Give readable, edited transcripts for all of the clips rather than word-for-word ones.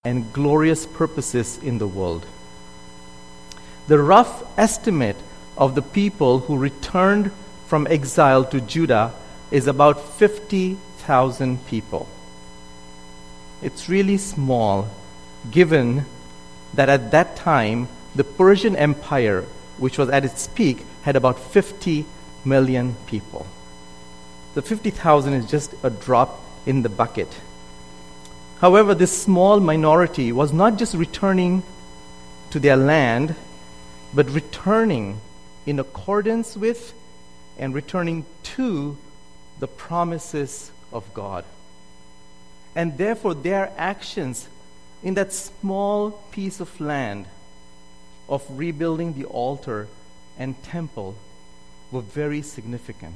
and glorious purposes in the world. The rough estimate of the people who returned from exile to Judah is about 50,000 people. It's really small, given that at that time, the Persian Empire, which was at its peak, had about 50 million people. The 50,000 is just a drop in the bucket. However, this small minority was not just returning to their land, but returning in accordance with and returning to the promises of God. And therefore, their actions in that small piece of land of rebuilding the altar and temple were very significant.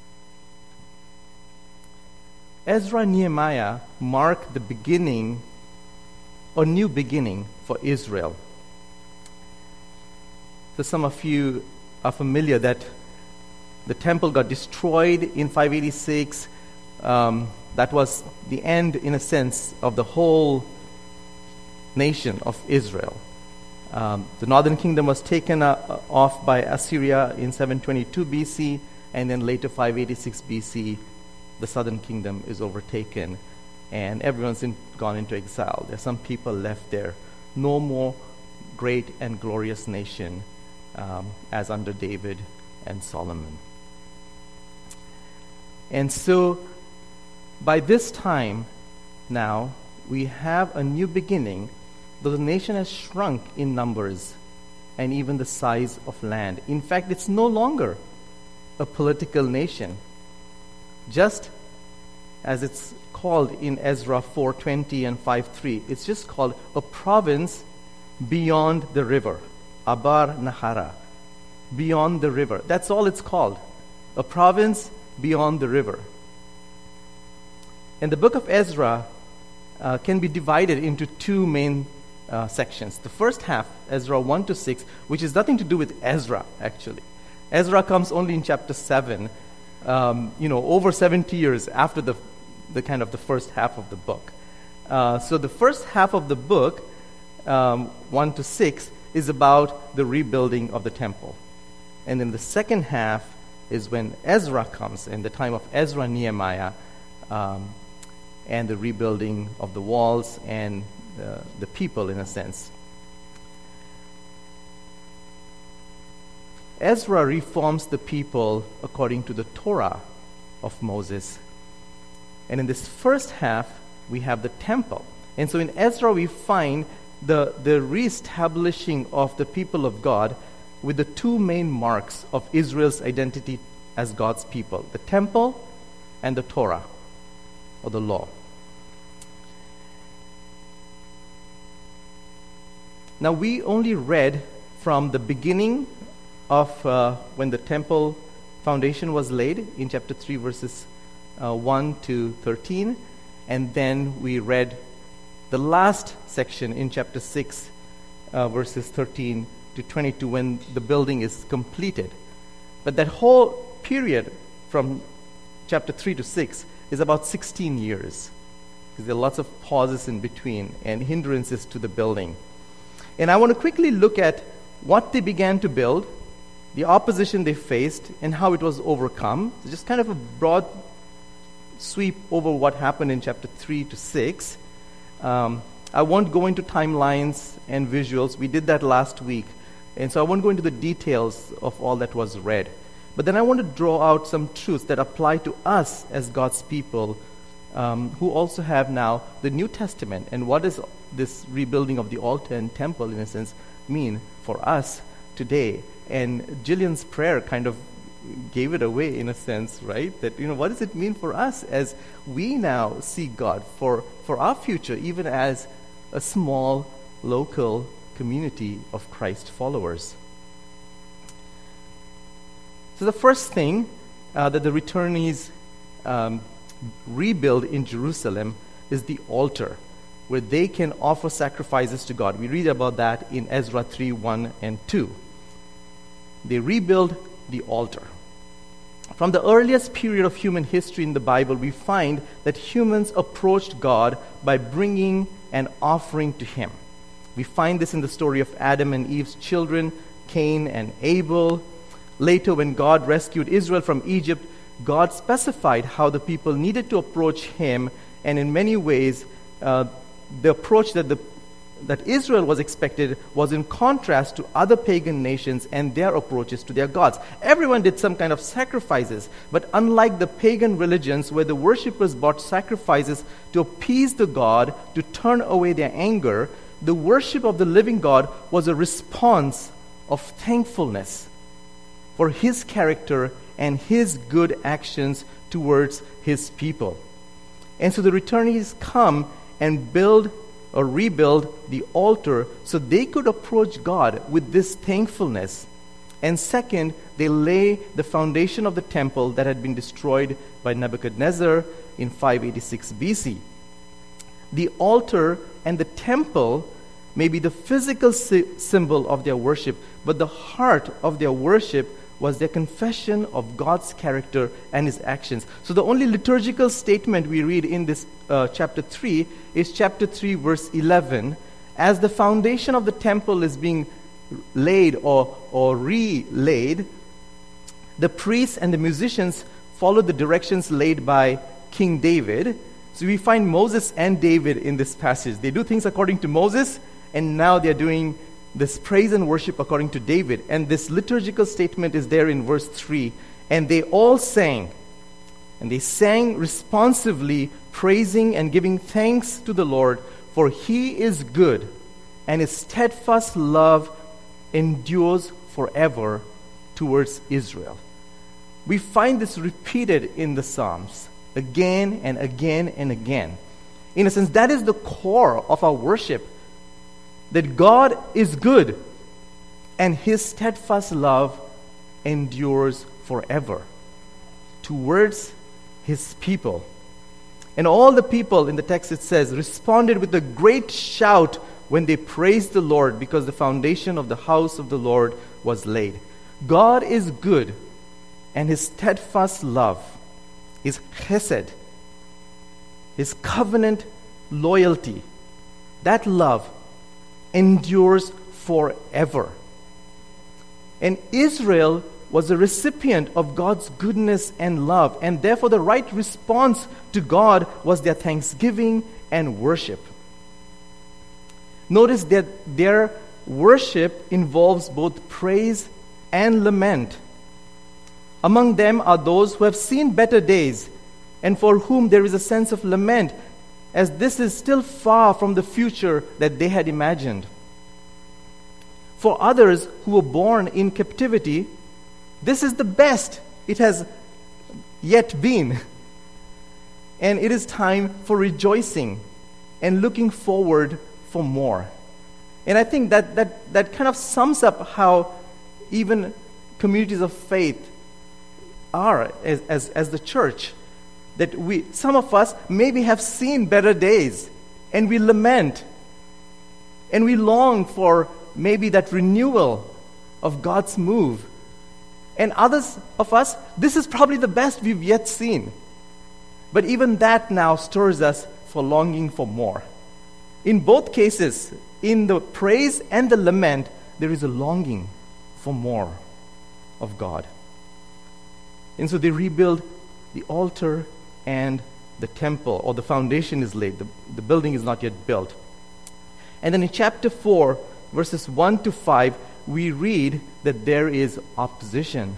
Ezra and Nehemiah mark the beginning, a new beginning for Israel. So some of you are familiar that the temple got destroyed in 586. That was the end, in a sense, of the whole nation of Israel. The northern kingdom was taken off by Assyria in 722 BC, and then later 586 BC, the southern kingdom is overtaken, and everyone's gone into exile. There's some people left there. No more great and glorious nation as under David and Solomon. And so, by this time now, we have a new beginning, though the nation has shrunk in numbers and even the size of land. In fact, it's no longer a political nation. Just as it's called in Ezra 4:20 and 5:3, it's just called a province beyond the river, Abar Nahara, beyond the river. That's all it's called, a province beyond the river. And the book of Ezra can be divided into two main sections. The first half, Ezra 1 to 6, which is nothing to do with Ezra, actually. Ezra comes only in chapter 7, over 70 years after the kind of the first half of the book. So the first half of the book, 1 to 6, is about the rebuilding of the temple. And then the second half is when Ezra comes, in the time of Ezra and Nehemiah, and the rebuilding of the walls and the people, in a sense. Ezra reforms the people according to the Torah of Moses. And in this first half, we have the temple. And so in Ezra, we find the reestablishing of the people of God with the two main marks of Israel's identity as God's people, the temple and the Torah, or the law. Now, we only read from the beginning of when the temple foundation was laid in chapter 3, verses 1 to 13, and then we read the last section in chapter 6, verses 13 to 22, when the building is completed. But that whole period from chapter 3 to 6 is about 16 years, because there are lots of pauses in between and hindrances to the building. And I want to quickly look at what they began to build, the opposition they faced, and how it was overcome. So just kind of a broad sweep over what happened in chapter 3 to 6. I won't go into timelines and visuals. We did that last week. And so I won't go into the details of all that was read. But then I want to draw out some truths that apply to us as God's people, who also have now the New Testament. And what does this rebuilding of the altar and temple, in a sense, mean for us today? And Jillian's prayer kind of gave it away, in a sense, right? That, what does it mean for us as we now see God for our future, even as a small local community of Christ followers? So the first thing that the returnees rebuild in Jerusalem is the altar, where they can offer sacrifices to God. We read about that in Ezra 3, 1 and 2. They rebuild the altar. From the earliest period of human history in the Bible, we find that humans approached God by bringing an offering to him. We find this in the story of Adam and Eve's children, Cain and Abel. Later, when God rescued Israel from Egypt, God specified how the people needed to approach him, and in many ways, the approach that Israel was expected was in contrast to other pagan nations and their approaches to their gods. Everyone did some kind of sacrifices, but unlike the pagan religions where the worshippers brought sacrifices to appease the god, to turn away their anger, the worship of the living God was a response of thankfulness for his character and his good actions towards his people. And so the returnees come and build or rebuild the altar so they could approach God with this thankfulness. And second, they lay the foundation of the temple that had been destroyed by Nebuchadnezzar in 586 BC. The altar and the temple may be the physical symbol of their worship, but the heart of their worship was their confession of God's character and his actions. So the only liturgical statement we read in this chapter 3 is chapter 3, verse 11. As the foundation of the temple is being laid or relaid, the priests and the musicians follow the directions laid by King David. So we find Moses and David in this passage. They do things according to Moses, and now they're doing this praise and worship according to David. And this liturgical statement is there in verse 3. And they all sang. And they sang responsively, praising and giving thanks to the Lord, for he is good, and his steadfast love endures forever towards Israel. We find this repeated in the Psalms again and again and again. In a sense, that is the core of our worship, that God is good and his steadfast love endures forever towards his people. And all the people, in the text it says, responded with a great shout when they praised the Lord, because the foundation of the house of the Lord was laid. God is good, and his steadfast love, his chesed, his covenant loyalty, that love endures forever. And Israel was a recipient of God's goodness and love, and therefore the right response to God was their thanksgiving and worship. Notice that their worship involves both praise and lament. Among them are those who have seen better days, and for whom there is a sense of lament, as this is still far from the future that they had imagined. For others who were born in captivity, this is the best it has yet been. And it is time for rejoicing and looking forward for more. And I think that kind of sums up how even communities of faith are as the church. That some of us maybe have seen better days, and we lament, and we long for maybe that renewal of God's move. And others of us, this is probably the best we've yet seen. But even that now stirs us for longing for more. In both cases, in the praise and the lament, there is a longing for more of God. And so they rebuild the altar and the temple, or the foundation is laid. The building is not yet built. And then in chapter 4, verses 1 to 5, we read that there is opposition.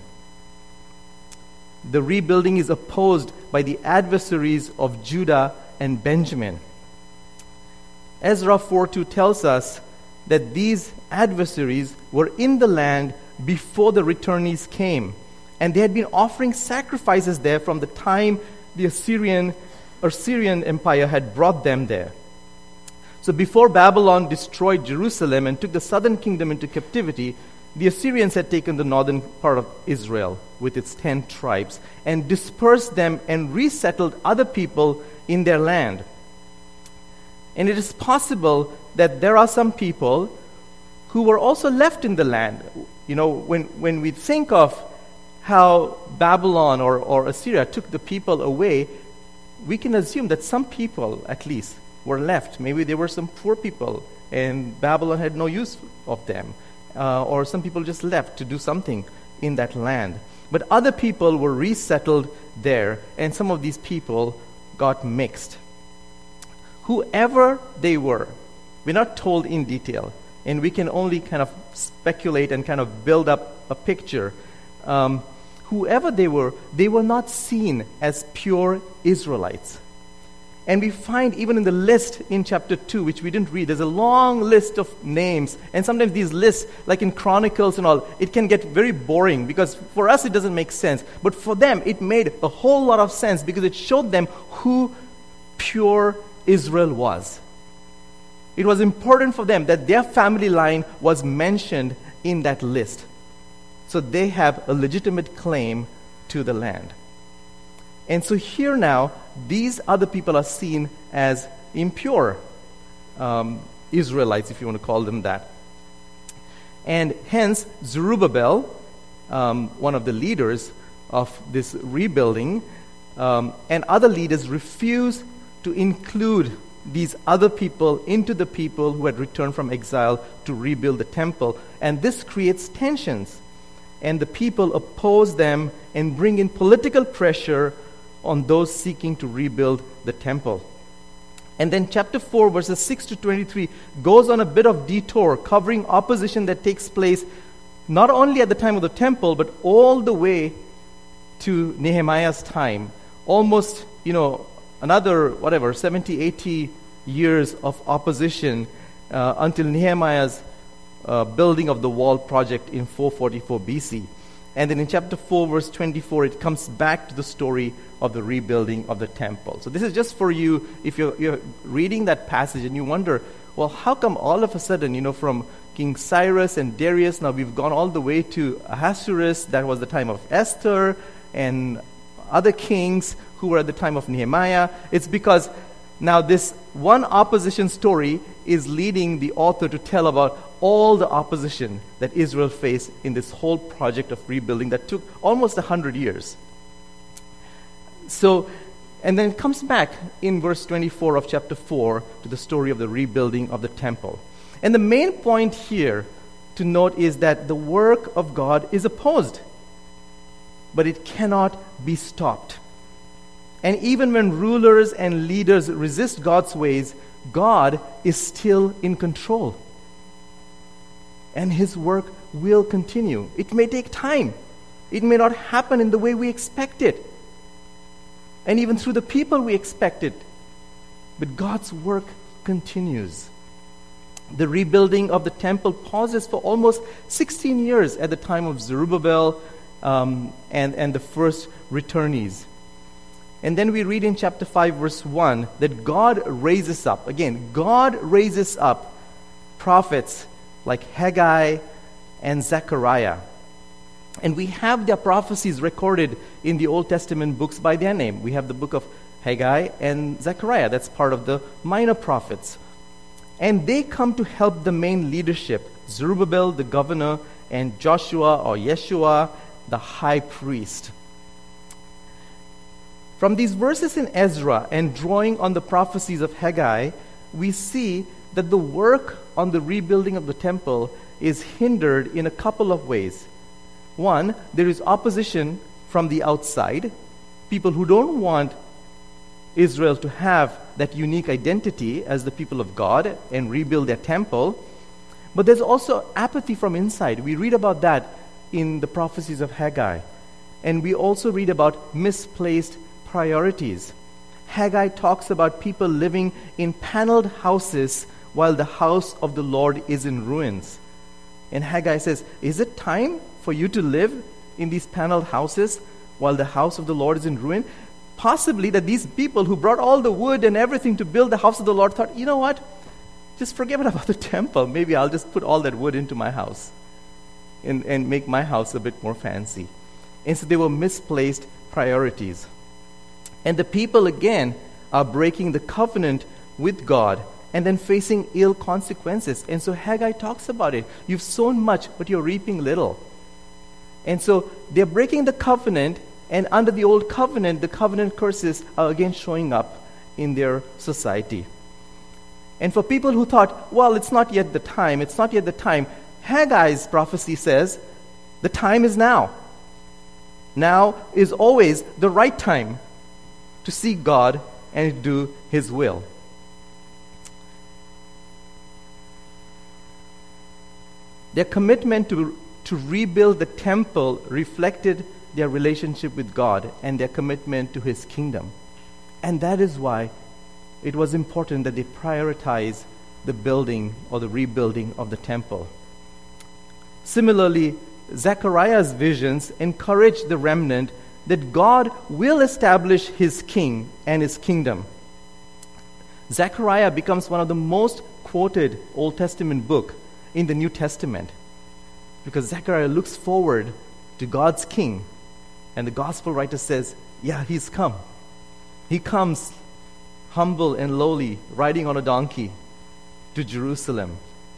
The rebuilding is opposed by the adversaries of Judah and Benjamin. Ezra 4:2 tells us that these adversaries were in the land before the returnees came, and they had been offering sacrifices there from the time the Assyrian Empire had brought them there. So before Babylon destroyed Jerusalem and took the southern kingdom into captivity, the Assyrians had taken the northern part of Israel with its 10 tribes and dispersed them and resettled other people in their land. And it is possible that there are some people who were also left in the land. You know, when we think of how Babylon or Assyria took the people away, we can assume that some people, at least, were left. Maybe there were some poor people, and Babylon had no use of them. Or some people just left to do something in that land. But other people were resettled there, and some of these people got mixed. Whoever they were, we're not told in detail, and we can only kind of speculate and kind of build up a picture. Whoever they were not seen as pure Israelites. And we find even in the list in chapter 2, which we didn't read, there's a long list of names. And sometimes these lists, like in Chronicles and all, it can get very boring because for us it doesn't make sense. But for them, it made a whole lot of sense because it showed them who pure Israel was. It was important for them that their family line was mentioned in that list. So they have a legitimate claim to the land. And so here now, these other people are seen as impure Israelites, if you want to call them that. And hence, Zerubbabel, one of the leaders of this rebuilding, and other leaders refuse to include these other people into the people who had returned from exile to rebuild the temple. And this creates tensions. And the people oppose them and bring in political pressure on those seeking to rebuild the temple. And then chapter 4, verses 6 to 23 goes on a bit of detour, covering opposition that takes place not only at the time of the temple, but all the way to Nehemiah's time. Almost, another, 70, 80 years of opposition until Nehemiah's building of the wall project in 444 BC. And then in chapter 4, verse 24, it comes back to the story of the rebuilding of the temple. So this is just for you, if you're reading that passage and you wonder, well, how come all of a sudden, from King Cyrus and Darius, now we've gone all the way to Ahasuerus, that was the time of Esther, and other kings who were at the time of Nehemiah. It's because now this one opposition story is leading the author to tell about all the opposition that Israel faced in this whole project of rebuilding that took almost 100 years. So, and then it comes back in verse 24 of chapter 4 to the story of the rebuilding of the temple. And the main point here to note is that the work of God is opposed, but it cannot be stopped. And even when rulers and leaders resist God's ways, God is still in control. And His work will continue. It may take time. It may not happen in the way we expect it. And even through the people we expect it. But God's work continues. The rebuilding of the temple pauses for almost 16 years at the time of Zerubbabel and the first returnees. And then we read in chapter 5, verse 1, that God raises up, again, God raises up prophets like Haggai and Zechariah. And we have their prophecies recorded in the Old Testament books by their name. We have the book of Haggai and Zechariah. That's part of the minor prophets. And they come to help the main leadership, Zerubbabel, the governor, and Joshua or Yeshua, the high priest. From these verses in Ezra and drawing on the prophecies of Haggai, we see that the work on the rebuilding of the temple is hindered in a couple of ways. One, there is opposition from the outside, people who don't want Israel to have that unique identity as the people of God and rebuild their temple. But there's also apathy from inside. We read about that in the prophecies of Haggai. And we also read about misplaced priorities. Haggai talks about people living in paneled houses while the house of the Lord is in ruins. And Haggai says, is it time for you to live in these paneled houses while the house of the Lord is in ruin? Possibly that these people who brought all the wood and everything to build the house of the Lord thought, you know what? Just forget about the temple. Maybe I'll just put all that wood into my house and make my house a bit more fancy. And so they were misplaced priorities. And the people again are breaking the covenant with God and then facing ill consequences. And so Haggai talks about it. You've sown much, but you're reaping little. And so they're breaking the covenant, and under the old covenant, the covenant curses are again showing up in their society. And for people who thought, well, it's not yet the time, Haggai's prophecy says, the time is now. Now is always the right time to seek God and do His will. Their commitment to rebuild the temple reflected their relationship with God and their commitment to His kingdom. And that is why it was important that they prioritize the building or the rebuilding of the temple. Similarly, Zechariah's visions encourage the remnant that God will establish His king and His kingdom. Zechariah becomes one of the most quoted Old Testament book in the New Testament because Zechariah looks forward to God's king, and the gospel writer says, yeah, He's come. He comes humble and lowly, riding on a donkey to Jerusalem.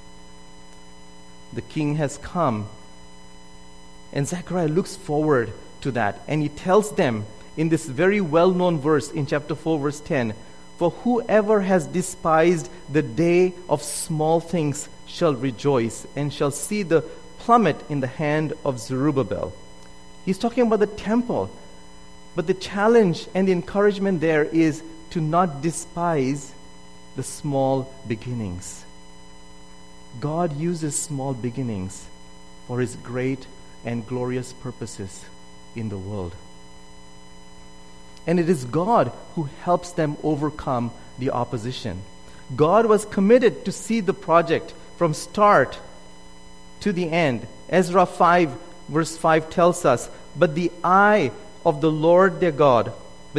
The king has come. And Zechariah looks forward to that. And he tells them in this very well-known verse in chapter 4, verse 10, "For whoever has despised the day of small things shall rejoice and shall see the plummet in the hand of Zerubbabel." He's talking about the temple. But the challenge and the encouragement there is to not despise the small beginnings. God uses small beginnings for His great and glorious purposes in the world. And it is God who helps them overcome the opposition. God was committed to see the project from start to the end. Ezra 5 verse 5 tells us, But the eye of their God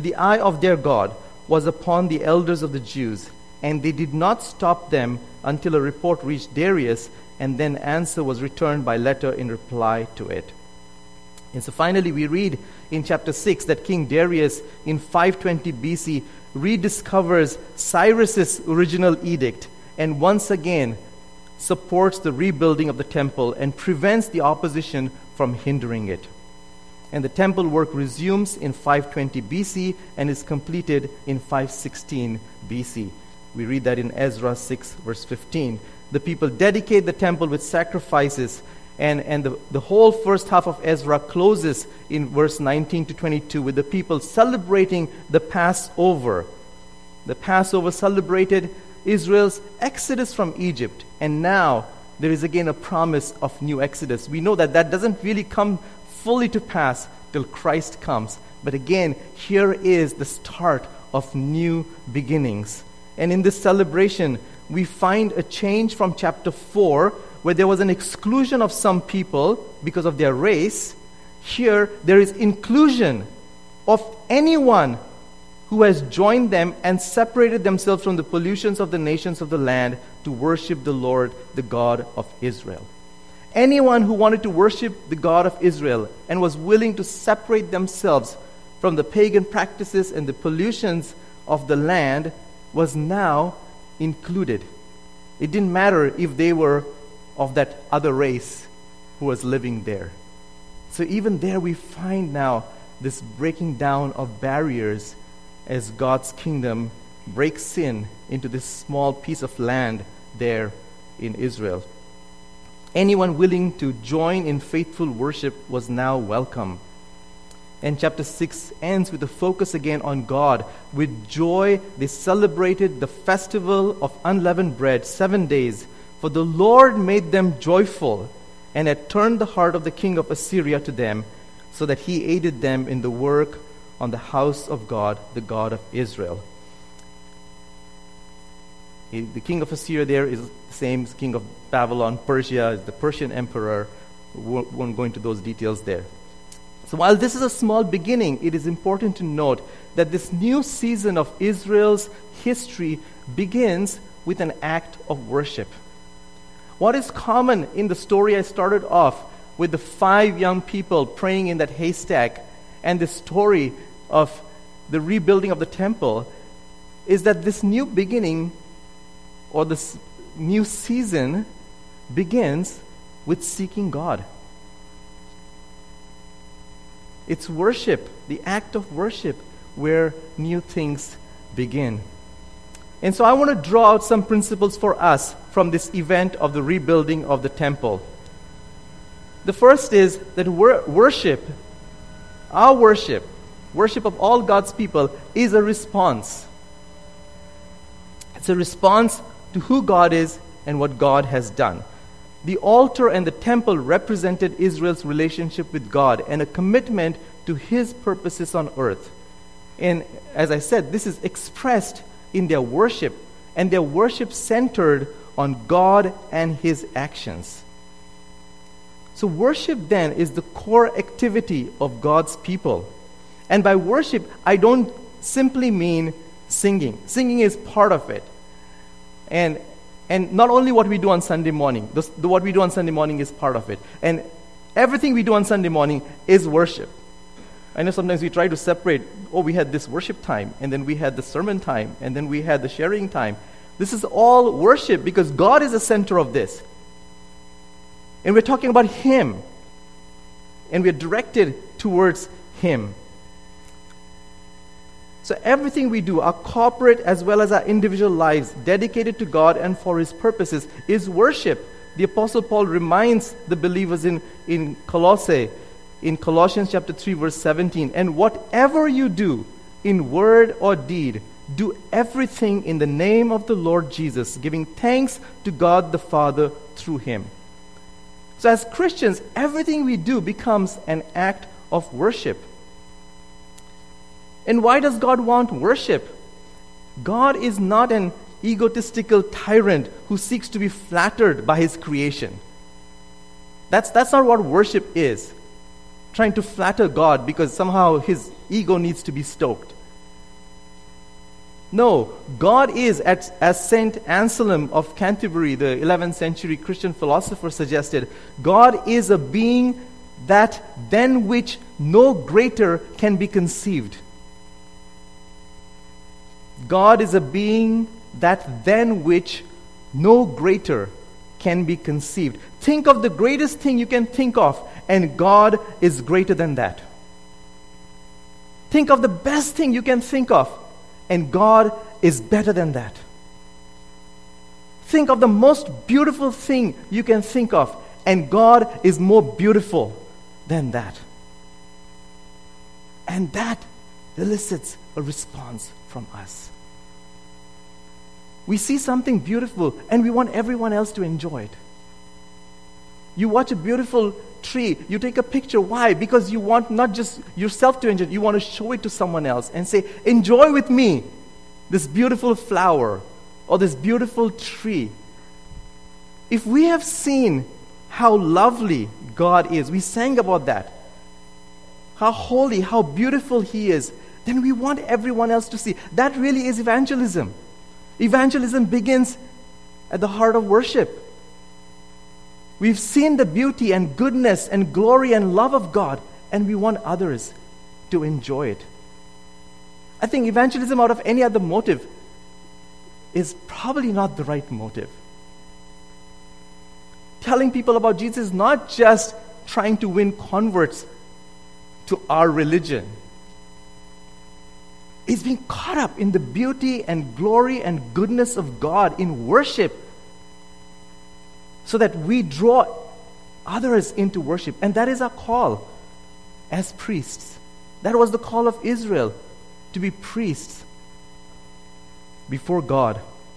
was upon the elders of the Jews, and they did not stop them until a report reached Darius, and then answer was returned by letter in reply to it." And so finally we read in chapter 6 that King Darius in 520 BC rediscovers Cyrus's original edict and once again supports the rebuilding of the temple and prevents the opposition from hindering it. And the temple work resumes in 520 BC and is completed in 516 BC. We read that in Ezra 6 verse 15. The people dedicate the temple with sacrifices, and the whole first half of Ezra closes in verse 19 to 22 with the people celebrating the Passover. The Passover celebrated Israel's exodus from Egypt, and now there is again a promise of new exodus. We know that doesn't really come fully to pass till Christ comes. But again, here is the start of new beginnings. And in this celebration, we find a change from chapter 4, where there was an exclusion of some people because of their race. Here, there is inclusion of anyone who has joined them and separated themselves from the pollutions of the nations of the land to worship the Lord, the God of Israel. Anyone who wanted to worship the God of Israel and was willing to separate themselves from the pagan practices and the pollutions of the land was now included. It didn't matter if they were of that other race who was living there. So even there we find now this breaking down of barriers as God's kingdom breaks into this small piece of land there in Israel. Anyone willing to join in faithful worship was now welcome. And chapter 6 ends with a focus again on God. With joy, they celebrated the festival of unleavened bread 7 days, for the Lord made them joyful and had turned the heart of the king of Assyria to them, so that he aided them in the work on the house of God, the God of Israel. The king of Assyria there is the same as king of Babylon. Persia is the Persian emperor. We won't go into those details there. So while this is a small beginning, it is important to note that this new season of Israel's history begins with an act of worship. What is common in the story I started off with the 5 young people praying in that haystack and the story of the rebuilding of the temple is that this new beginning or this new season begins with seeking God. It's worship, the act of worship, where new things begin. And so I want to draw out some principles for us from this event of the rebuilding of the temple. The first is that worship of all God's people, is a response. It's a response to who God is and what God has done. The altar and the temple represented Israel's relationship with God and a commitment to His purposes on earth. And as I said, this is expressed in their worship, and their worship centered on God and His actions. So worship then is the core activity of God's people. And by worship, I don't simply mean singing. Singing is part of it. And not only what we do on Sunday morning. What we do on Sunday morning is part of it. And everything we do on Sunday morning is worship. I know sometimes we try to separate, we had this worship time, and then we had the sermon time, and then we had the sharing time. This is all worship because God is the center of this. And we're talking about Him. And we're directed towards Him. So everything we do, our corporate as well as our individual lives, dedicated to God and for His purposes, is worship. The Apostle Paul reminds the believers in Colossians chapter 3, verse 17, and whatever you do, in word or deed, do everything in the name of the Lord Jesus, giving thanks to God the Father through Him. So as Christians, everything we do becomes an act of worship. And why does God want worship? God is not an egotistical tyrant who seeks to be flattered by His creation. That's not what worship is. Trying to flatter God because somehow His ego needs to be stoked. No, God is, as Saint Anselm of Canterbury, the 11th century Christian philosopher, suggested, God is a being than which no greater can be conceived. God is a being than which no greater can be conceived. Think of the greatest thing you can think of, and God is greater than that. Think of the best thing you can think of, and God is better than that. Think of the most beautiful thing you can think of, and God is more beautiful than that. And that elicits a response from us. We see something beautiful, and we want everyone else to enjoy it. You watch a beautiful tree, you take a picture. Why? Because you want not just yourself to enjoy it, you want to show it to someone else and say, enjoy with me this beautiful flower or this beautiful tree. If we have seen how lovely God is, we sang about that, how holy, how beautiful He is, then we want everyone else to see. That really is evangelism. Evangelism begins at the heart of worship. We've seen the beauty and goodness and glory and love of God, and we want others to enjoy it. I think evangelism out of any other motive is probably not the right motive. Telling people about Jesus is not just trying to win converts to our religion. It's being caught up in the beauty and glory and goodness of God in worship so that we draw others into worship. And that is our call as priests. That was the call of Israel, to be priests before God.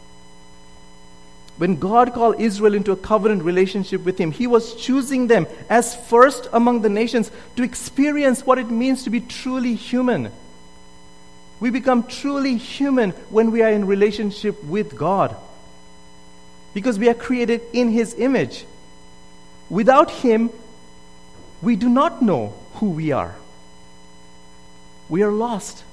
When God called Israel into a covenant relationship with Him, He was choosing them as first among the nations to experience what it means to be truly human. We become truly human when we are in relationship with God, because we are created in His image. Without Him, we do not know who we are. We are lost.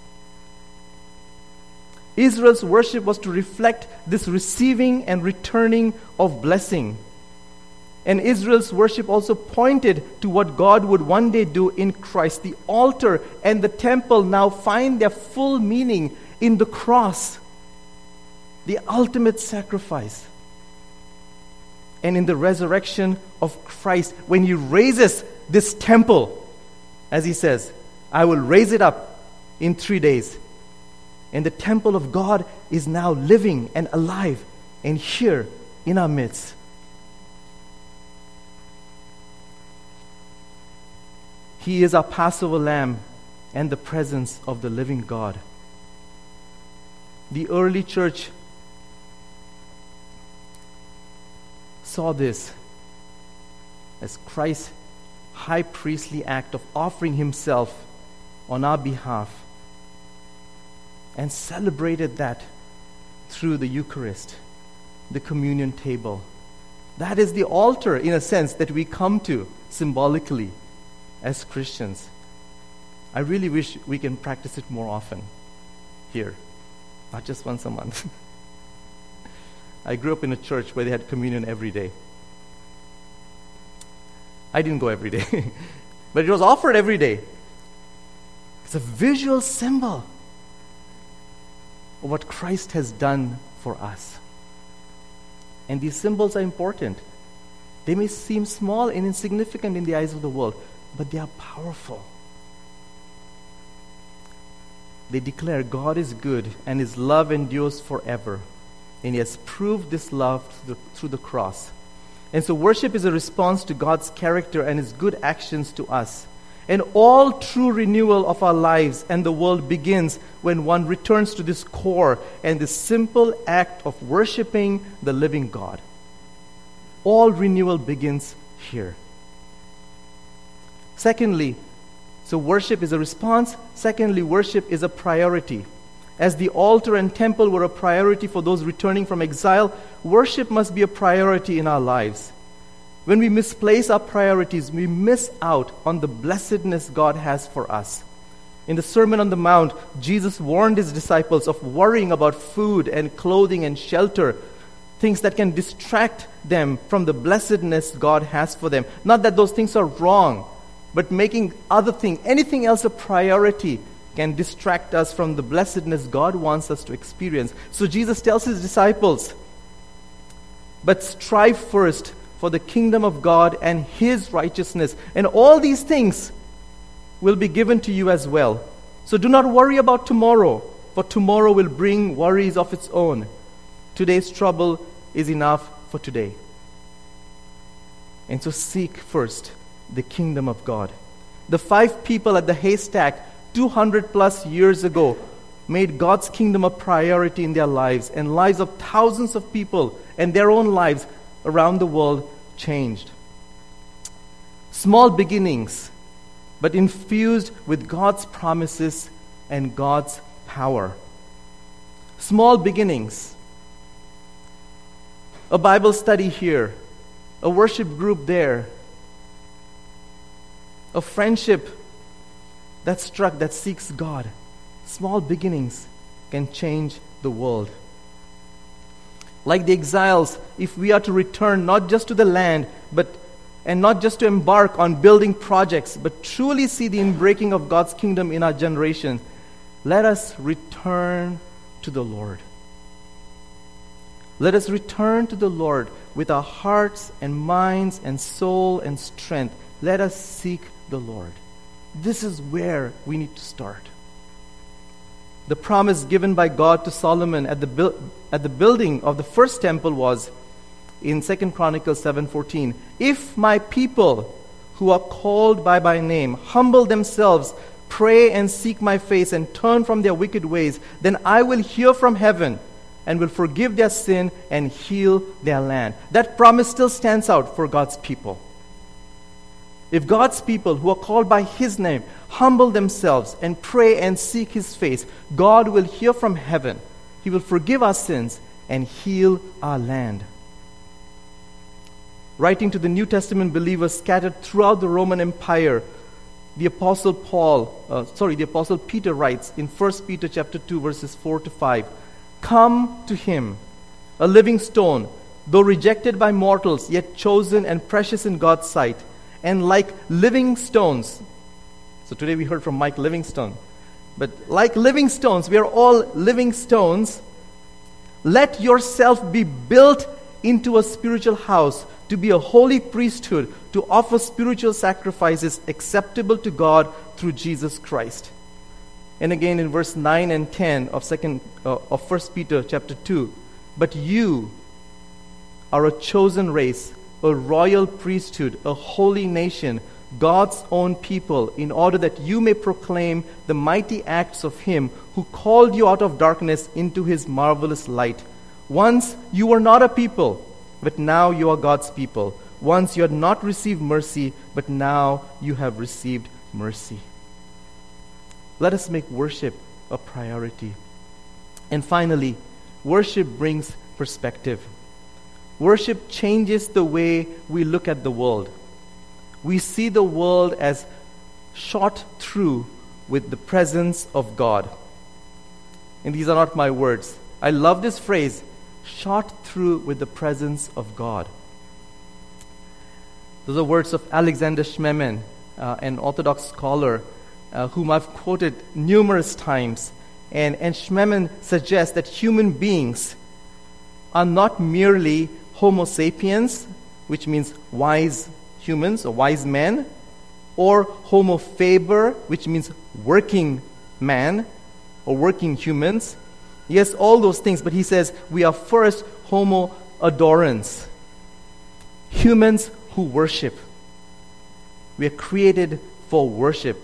Israel's worship was to reflect this receiving and returning of blessing. And Israel's worship also pointed to what God would one day do in Christ. The altar and the temple now find their full meaning in the cross, the ultimate sacrifice. And in the resurrection of Christ, when He raises this temple, as He says, I will raise it up in 3 days. And the temple of God is now living and alive and here in our midst. He is our Passover lamb and the presence of the living God. The early church saw this as Christ's high priestly act of offering himself on our behalf, and celebrated that through the Eucharist, the communion table. That is the altar, in a sense, that we come to symbolically as Christians. I really wish we can practice it more often here, not just once a month. I grew up in a church where they had communion every day. I didn't go every day, but it was offered every day. It's a visual symbol of what Christ has done for us. And these symbols are important. They may seem small and insignificant in the eyes of the world, but they are powerful. They declare God is good and His love endures forever. And He has proved this love through the cross. And so worship is a response to God's character and His good actions to us. And all true renewal of our lives and the world begins when one returns to this core and this simple act of worshiping the living God. All renewal begins here. Secondly, so worship is a response. Secondly, worship is a priority. As the altar and temple were a priority for those returning from exile, worship must be a priority in our lives. When we misplace our priorities, we miss out on the blessedness God has for us. In the Sermon on the Mount, Jesus warned His disciples of worrying about food and clothing and shelter, things that can distract them from the blessedness God has for them. Not that those things are wrong, but making anything else a priority can distract us from the blessedness God wants us to experience. So Jesus tells His disciples, but strive first for the kingdom of God and His righteousness, and all these things will be given to you as well. So do not worry about tomorrow, for tomorrow will bring worries of its own. Today's trouble is enough for today. And so seek first the kingdom of God. The 5 people at the haystack 200 plus years ago made God's kingdom a priority in their lives, and lives of thousands of people and their own lives around the world changed. Small beginnings, but infused with God's promises and God's power. Small beginnings. A Bible study here, a worship group there, a friendship that seeks God. Small beginnings can change the world. Like the exiles, if we are to return not just to the land, and not just to embark on building projects, but truly see the inbreaking of God's kingdom in our generation, let us return to the Lord. Let us return to the Lord with our hearts and minds and soul and strength. Let us seek the Lord. This is where we need to start. The promise given by God to Solomon at the building of the first temple was in 2 Chronicles 7:14. If my people who are called by my name humble themselves, pray and seek my face and turn from their wicked ways, then I will hear from heaven and will forgive their sin and heal their land. That promise still stands out for God's people. If God's people who are called by His name humble themselves and pray and seek His face, God will hear from heaven. He will forgive our sins and heal our land. Writing to the New Testament believers scattered throughout the Roman Empire, the Apostle Peter writes in 1 Peter chapter 2, verses 4-5, "Come to Him, a living stone, though rejected by mortals, yet chosen and precious in God's sight. And like living stones," so today we heard from Mike Livingstone, but like living stones, we are all living stones, "let yourself be built into a spiritual house, to be a holy priesthood, to offer spiritual sacrifices acceptable to God through Jesus Christ." And again in verse 9 and 10 of 1 Peter chapter 2. But you are a chosen race, a royal priesthood, a holy nation, God's own people, in order that you may proclaim the mighty acts of Him who called you out of darkness into His marvelous light. Once you were not a people, but now you are God's people. Once you had not received mercy, but now you have received mercy. Let us make worship a priority. And finally, worship brings perspective. Worship changes the way we look at the world. We see the world as shot through with the presence of God. And these are not my words. I love this phrase, shot through with the presence of God. Those are words of Alexander Schmemann, an Orthodox scholar whom I've quoted numerous times. And Schmemann suggests that human beings are not merely Homo sapiens, which means wise humans or wise men, or Homo faber, which means working man or working humans. Yes, all those things, but he says we are first Homo adorans, humans who worship. We are created for worship.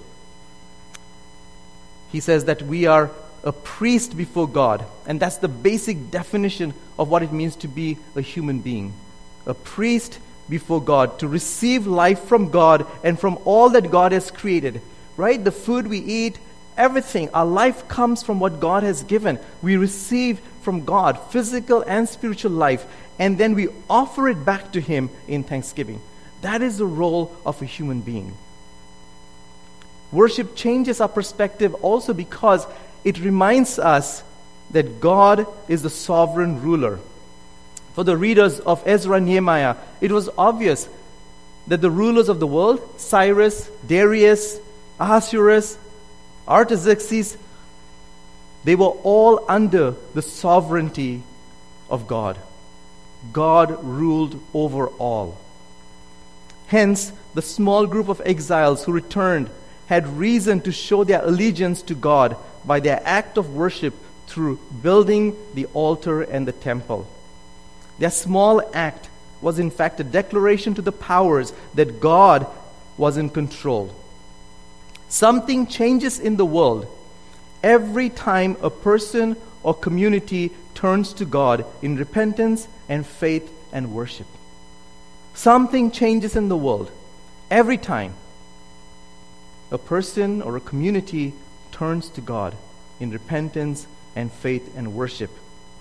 He says that we are a priest before God, and that's the basic definition of what it means to be a human being. A priest before God, to receive life from God and from all that God has created. Right? The food we eat, everything, our life comes from what God has given. We receive from God physical and spiritual life, and then we offer it back to Him in thanksgiving. That is the role of a human being. Worship changes our perspective also because it reminds us that God is the sovereign ruler. For the readers of Ezra and Nehemiah, it was obvious that the rulers of the world, Cyrus, Darius, Ahasuerus, Artaxerxes, they were all under the sovereignty of God. God ruled over all. Hence, the small group of exiles who returned had reason to show their allegiance to God by their act of worship through building the altar and the temple. Their small act was in fact a declaration to the powers that God was in control. Something changes in the world every time a person or community turns to God in repentance and faith and worship. Something changes in the world every time a person or a community turns to God in repentance and faith and worship.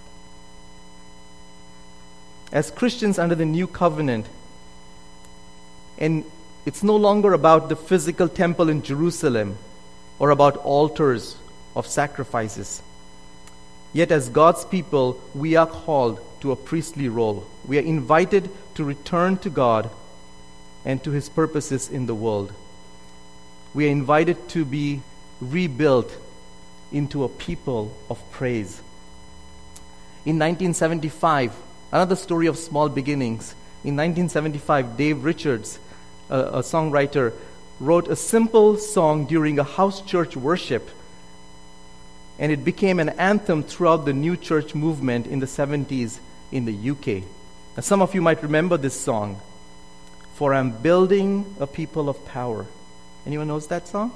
As Christians under the new covenant, and it's no longer about the physical temple in Jerusalem or about altars of sacrifices. Yet as God's people, we are called to a priestly role. We are invited to return to God and to His purposes in the world. We are invited to be rebuilt into a people of praise. In 1975, another story of small beginnings. In 1975, Dave Richards, a songwriter, wrote a simple song during a house church worship, and it became an anthem throughout the new church movement in the 70s in the UK. Now, some of you might remember this song, "For I'm building a people of power." Anyone knows that song?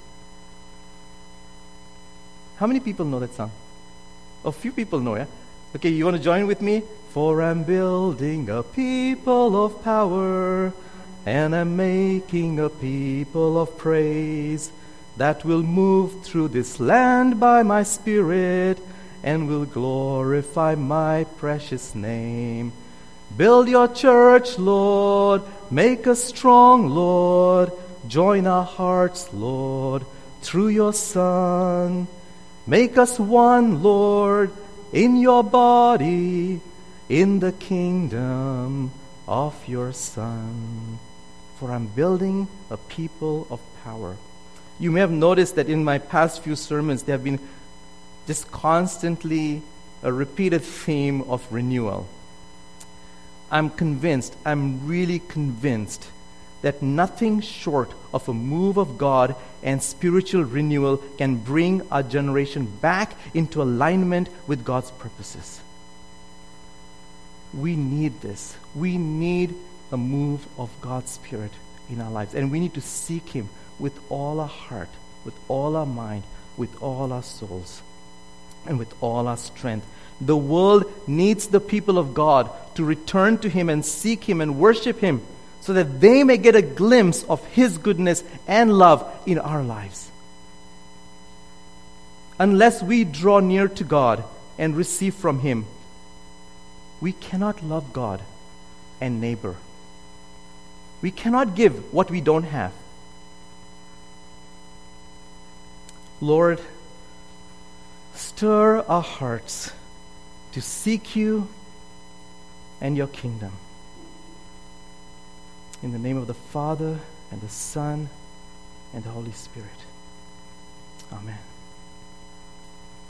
How many people know that song? A few people know, yeah? Okay, you want to join with me? For I'm building a people of power, and I'm making a people of praise, that will move through this land by my Spirit, and will glorify my precious name. Build your church, Lord, make us strong, Lord, join our hearts, Lord, through your Son. Make us one, Lord, in your body, in the kingdom of your Son. For I'm building a people of power. You may have noticed that in my past few sermons, there have been just constantly a repeated theme of renewal. I'm really convinced that nothing short of a move of God and spiritual renewal can bring our generation back into alignment with God's purposes. We need this. We need a move of God's Spirit in our lives. And we need to seek Him with all our heart, with all our mind, with all our souls, and with all our strength. The world needs the people of God to return to Him and seek Him and worship Him, so that they may get a glimpse of His goodness and love in our lives. Unless we draw near to God and receive from Him, we cannot love God and neighbor. We cannot give what we don't have. Lord, stir our hearts to seek You and Your kingdom. In the name of the Father, and the Son, and the Holy Spirit. Amen.